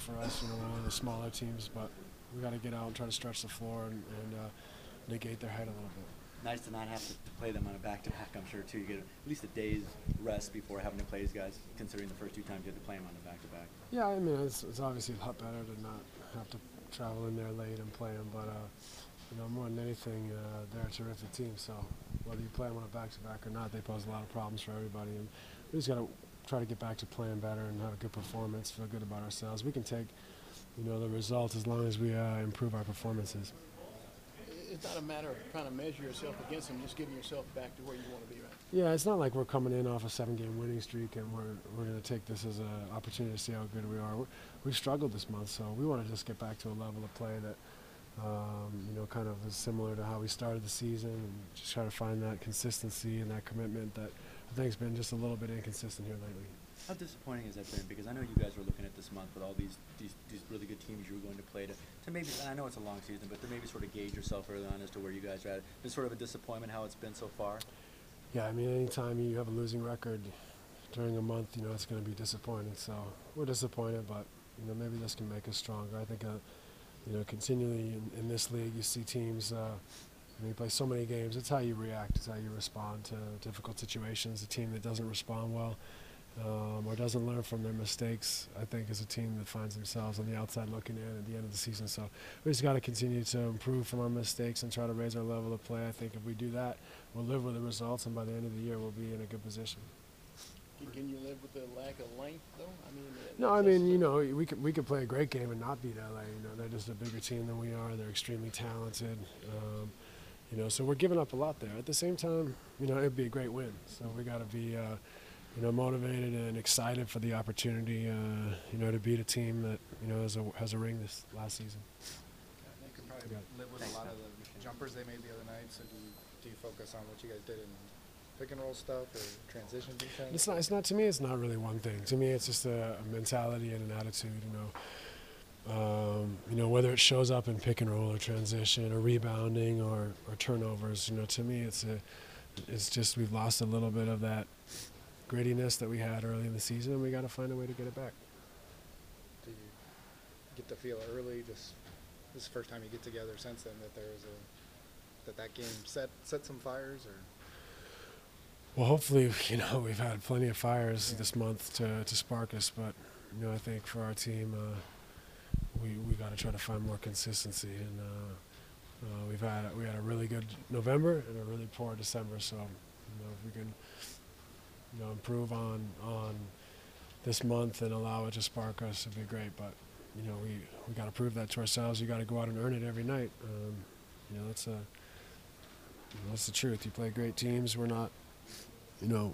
for us. You know, we're one of the smaller teams, but we got to get out and try to stretch the floor and negate their head a little bit. Nice to not have to play them on a back-to-back, I'm sure, too. You get at least a day's rest before having to play these guys, considering the first 2 times you had to play them on a back-to-back. Yeah, I mean, it's obviously a lot better to not have to travel in there late and play them, but, you know, more than anything, they're a terrific team, so whether you play them on a back-to-back or not, they pose a lot of problems for everybody, and we just got to try to get back to playing better and have a good performance, feel good about ourselves. We can take, you know, the results as long as we improve our performances. It's not a matter of trying to measure yourself against them, just getting yourself back to where you want to be, right? Yeah, it's not like we're coming in off a 7-game winning streak and we're going to take this as an opportunity to see how good we are. We've struggled this month, so we want to just get back to a level of play that, you know, kind of is similar to how we started the season, and just try to find that consistency and that commitment that I think has been just a little bit inconsistent here lately. How disappointing has that been? Because I know you guys were looking at this month with all these really good teams you were going to play to maybe, and I know it's a long season, but to maybe sort of gauge yourself early on as to where you guys are at. Been sort of a disappointment how it's been so far? Yeah, I mean, anytime you have a losing record during a month, you know, it's going to be disappointing. So we're disappointed, but, you know, maybe this can make us stronger. I think, you know, continually in this league, you see teams, you play so many games. It's how you react. It's how you respond to difficult situations. A team that doesn't respond well or doesn't learn from their mistakes, I think, is a team that finds themselves on the outside looking in at the end of the season. So we just got to continue to improve from our mistakes and try to raise our level of play. I think if we do that, we'll live with the results, and by the end of the year, we'll be in a good position. Can you live with the lack of length, though? I mean, no, I mean, you know, we could play a great game and not beat LA. You know, they're just a bigger team than we are. They're extremely talented. You know, so we're giving up a lot there. At the same time, you know, it'd be a great win. So we got to be, you know, motivated and excited for the opportunity, you know, to beat a team that, you know, has a ring this last season. They could probably live with a lot of the jumpers they made the other night. So do you focus on what you guys did in pick and roll stuff or transition defense? It's not to me. It's not really one thing. To me, it's just a mentality and an attitude. You know, whether it shows up in pick and roll or transition or rebounding or turnovers. You know, to me, it's just we've lost a little bit of that grittiness that we had early in the season, and we got to find a way to get it back. Do you get the feel early? Just this is the first time you get together since then that there was that game set some fires, or? Well, hopefully, you know, we've had plenty of fires this month to spark us, but you know, I think for our team, we got to try to find more consistency, and we had a really good November and a really poor December. So, you know, if we can, you know, improve on this month and allow it to spark us, it'd be great. But you know, we got to prove that to ourselves. You got to go out and earn it every night. You know, that's the truth. You play great teams. We're not, you know,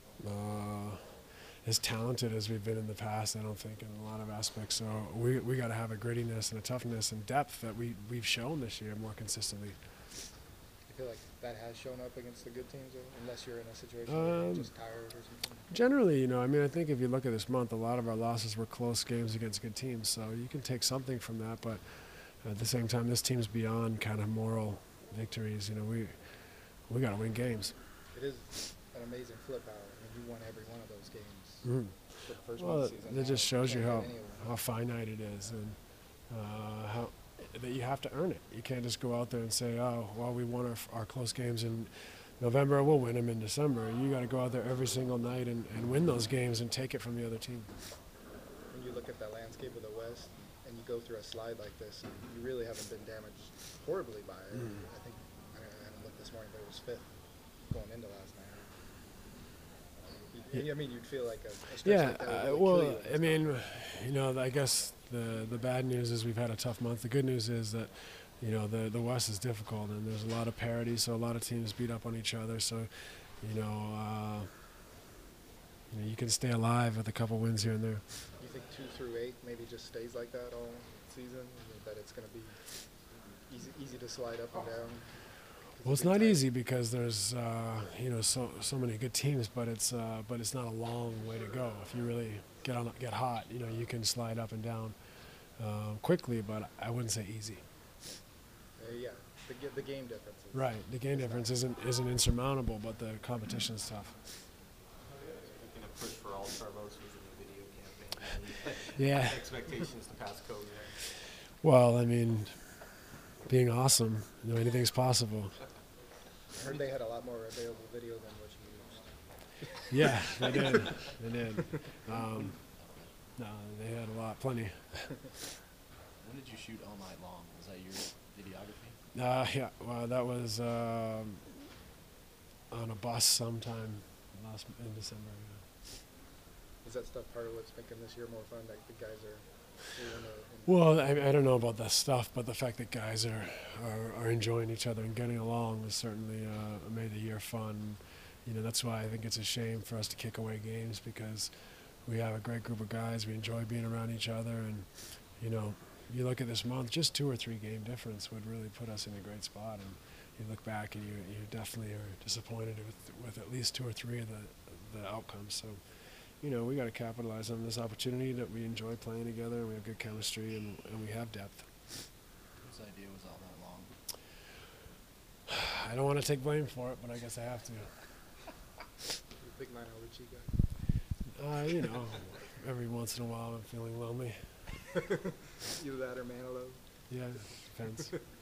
as talented as we've been in the past, I don't think, in a lot of aspects. So we got to have a grittiness and a toughness and depth that we've shown this year more consistently. I feel like that has shown up against the good teams, unless you're in a situation where you're just tired or something? Generally, you know, I mean, I think if you look at this month, a lot of our losses were close games against good teams. So you can take something from that, but at the same time, this team's beyond kind of moral victories. You know, we got to win games. It is an amazing flip out. I mean, you won every one of those games. Mm-hmm. For the first Well, one of the season. it just shows you how How finite it is, and how that you have to earn it. You can't just go out there and say, oh, well, we won our close games in November, we'll win them in December. You got to go out there every single night and win those games and take it from the other team. When you look at the landscape of the West and you go through a slide like this, you really haven't been damaged horribly by it. I think, I haven't looked this morning, but it was 5th going into last night. I mean, you'd feel like a stretch like that would really well, kill you. I mean, you know, I guess the bad news is we've had a tough month. The good news is that, you know, the West is difficult, and there's a lot of parity, so a lot of teams beat up on each other. So, you know, you can stay alive with a couple wins here and there. You think 2 through 8 maybe just stays like that all season? That it's going to be easy to slide up and down? Well, it's not easy because there's you know, so many good teams, but it's not a long way to go. If you really get hot, you know, you can slide up and down quickly, but I wouldn't say easy. Yeah, the game difference. Right, the game difference isn't insurmountable, but the competition's tough. Making a push for all-star votes was in the video campaign. Yeah. Expectations to pass code. Well, I mean, being awesome. You know, anything's possible. I heard they had a lot more available video than what you used. Yeah, they did. They did. No, they had a lot, plenty. When did you shoot All Night Long? Was that your videography? Yeah, well, that was on a bus sometime in December. Yeah. Is that stuff part of what's making this year more fun? Like the guys are. Well, I don't know about that stuff, but the fact that guys are enjoying each other and getting along has certainly made the year fun. You know, that's why I think it's a shame for us to kick away games, because we have a great group of guys. We enjoy being around each other, and you know, you look at this month, just 2 or 3 game difference would really put us in a great spot. And you look back and you definitely are disappointed with at least 2 or 3 of the outcomes. So, you know, we got to capitalize on this opportunity that we enjoy playing together, and we have good chemistry, and we have depth. Whose idea was All Night Long? I don't want to take blame for it, but I guess I have to. You big Lionel Richie guy. You know, every once in a while I'm feeling lonely. Either that or Manilow. Yeah, depends.